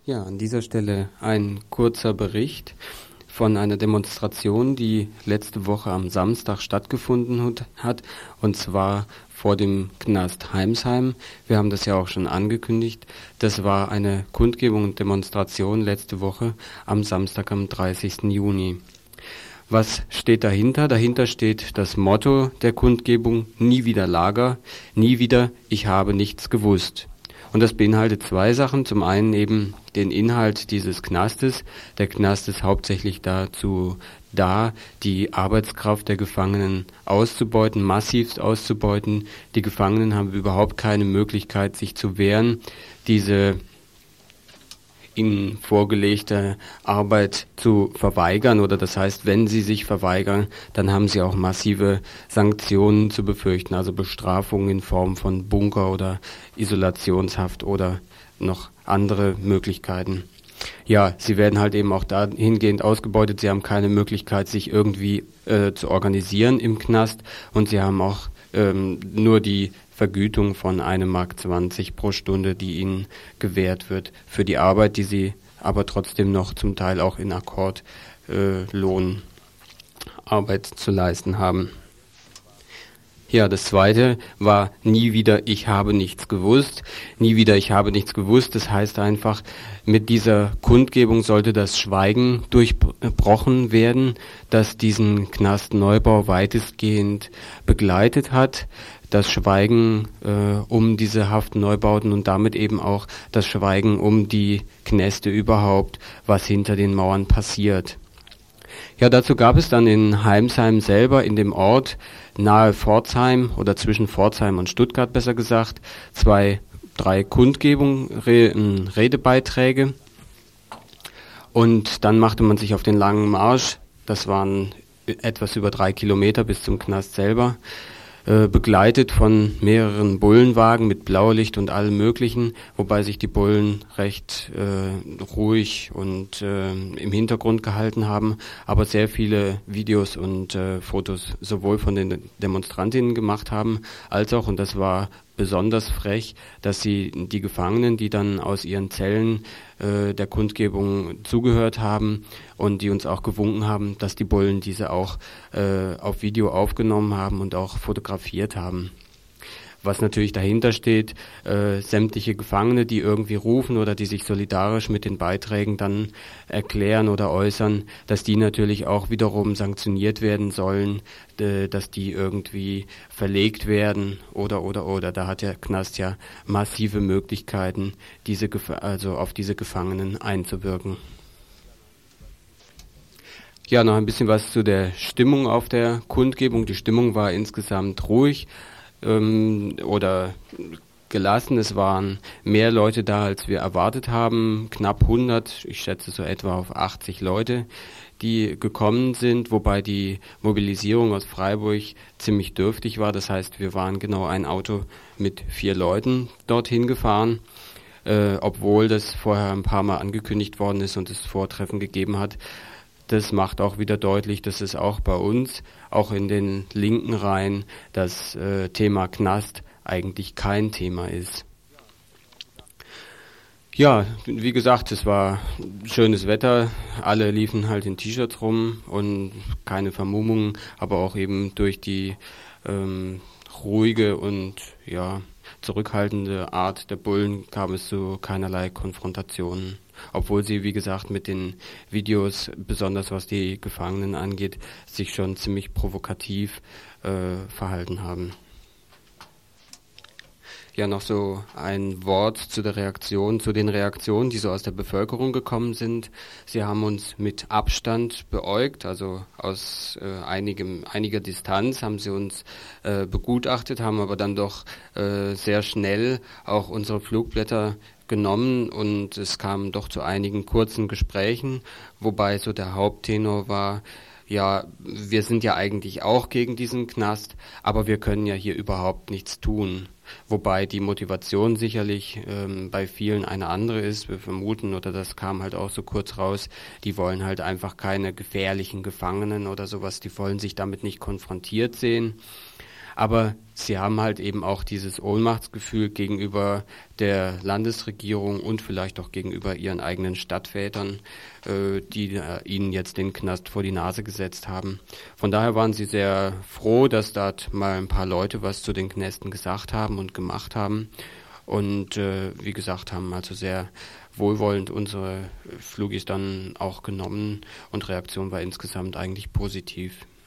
Ja, an dieser Stelle ein kurzer Bericht von einer Demonstration, die letzte Woche am Samstag stattgefunden hat, und zwar vor dem Knast Heimsheim. Wir haben das ja auch schon angekündigt. Das war eine Kundgebung und Demonstration letzte Woche am Samstag, am 30. Juni. Was steht dahinter? Dahinter steht das Motto der Kundgebung: Nie wieder Lager, nie wieder, ich habe nichts gewusst. Und das beinhaltet zwei Sachen. Zum einen eben den Inhalt dieses Knastes. Der Knast ist hauptsächlich dazu da, die Arbeitskraft der Gefangenen auszubeuten, massivst auszubeuten. Die Gefangenen haben überhaupt keine Möglichkeit, sich zu wehren, diese ihnen vorgelegte Arbeit zu verweigern, oder das heißt, wenn sie sich verweigern, dann haben sie auch massive Sanktionen zu befürchten, also Bestrafungen in Form von Bunker oder Isolationshaft oder noch andere Möglichkeiten. Ja, sie werden halt eben auch dahingehend ausgebeutet, sie haben keine Möglichkeit, sich irgendwie zu organisieren im Knast, und sie haben auch nur die Vergütung von 1,20 Mark pro Stunde, die ihnen gewährt wird für die Arbeit, die sie aber trotzdem noch zum Teil auch in Akkordlohnarbeit zu leisten haben. Ja, das zweite war nie wieder, ich habe nichts gewusst. Nie wieder, ich habe nichts gewusst. Das heißt einfach, mit dieser Kundgebung sollte das Schweigen durchbrochen werden, das diesen Knastneubau weitestgehend begleitet hat. Das Schweigen um diese Haftneubauten und damit eben auch das Schweigen um die Knäste überhaupt, was hinter den Mauern passiert. Ja, dazu gab es dann in Heimsheim selber, in dem Ort nahe Pforzheim oder zwischen Pforzheim und Stuttgart besser gesagt, 3 Kundgebungen, Redebeiträge, und dann machte man sich auf den langen Marsch. Das waren etwas über 3 Kilometer bis zum Knast selber, begleitet von mehreren Bullenwagen mit Blaulicht und allem Möglichen, wobei sich die Bullen recht ruhig und im Hintergrund gehalten haben, aber sehr viele Videos und Fotos sowohl von den Demonstrantinnen gemacht haben, als auch, und das war besonders frech, dass sie die Gefangenen, die dann aus ihren Zellen der Kundgebung zugehört haben und die uns auch gewunken haben, dass die Bullen diese auch auf Video aufgenommen haben und auch fotografiert haben. Was natürlich dahinter steht, sämtliche Gefangene, die irgendwie rufen oder die sich solidarisch mit den Beiträgen dann erklären oder äußern, dass die natürlich auch wiederum sanktioniert werden sollen, dass die irgendwie verlegt werden oder. Da hat der Knast ja massive Möglichkeiten, also auf diese Gefangenen einzuwirken. Ja, noch ein bisschen was zu der Stimmung auf der Kundgebung. Die Stimmung war insgesamt ruhig oder gelassen. Es waren mehr Leute da, als wir erwartet haben. Knapp 100, ich schätze so etwa auf 80 Leute, die gekommen sind, wobei die Mobilisierung aus Freiburg ziemlich dürftig war. Das heißt, wir waren genau ein Auto mit 4 Leuten dorthin gefahren, obwohl das vorher ein paar Mal angekündigt worden ist und es Vortreffen gegeben hat. Das macht auch wieder deutlich, dass es auch bei uns, auch in den linken Reihen, das Thema Knast eigentlich kein Thema ist. Ja, wie gesagt, es war schönes Wetter, alle liefen halt in T-Shirts rum und keine Vermummungen, aber auch eben durch die ruhige und zurückhaltende Art der Bullen kam es zu keinerlei Konfrontationen. Obwohl sie, wie gesagt, mit den Videos, besonders was die Gefangenen angeht, sich schon ziemlich provokativ verhalten haben. Ja, noch so ein Wort zu den Reaktionen, die so aus der Bevölkerung gekommen sind. Sie haben uns mit Abstand beäugt, also aus einiger Distanz haben sie uns begutachtet, haben aber dann doch sehr schnell auch unsere Flugblätter genommen, und es kam doch zu einigen kurzen Gesprächen, wobei so der Haupttenor war, ja, wir sind ja eigentlich auch gegen diesen Knast, aber wir können ja hier überhaupt nichts tun. Wobei die Motivation sicherlich bei vielen eine andere ist. Wir vermuten, oder das kam halt auch so kurz raus, die wollen halt einfach keine gefährlichen Gefangenen oder sowas, die wollen sich damit nicht konfrontiert sehen. Aber sie haben halt eben auch dieses Ohnmachtsgefühl gegenüber der Landesregierung und vielleicht auch gegenüber ihren eigenen Stadtvätern, die ihnen jetzt den Knast vor die Nase gesetzt haben. Von daher waren sie sehr froh, dass dort mal ein paar Leute was zu den Knästen gesagt haben und gemacht haben. Und wie gesagt, haben also sehr wohlwollend unsere Flugis dann auch genommen und Reaktion war insgesamt eigentlich positiv.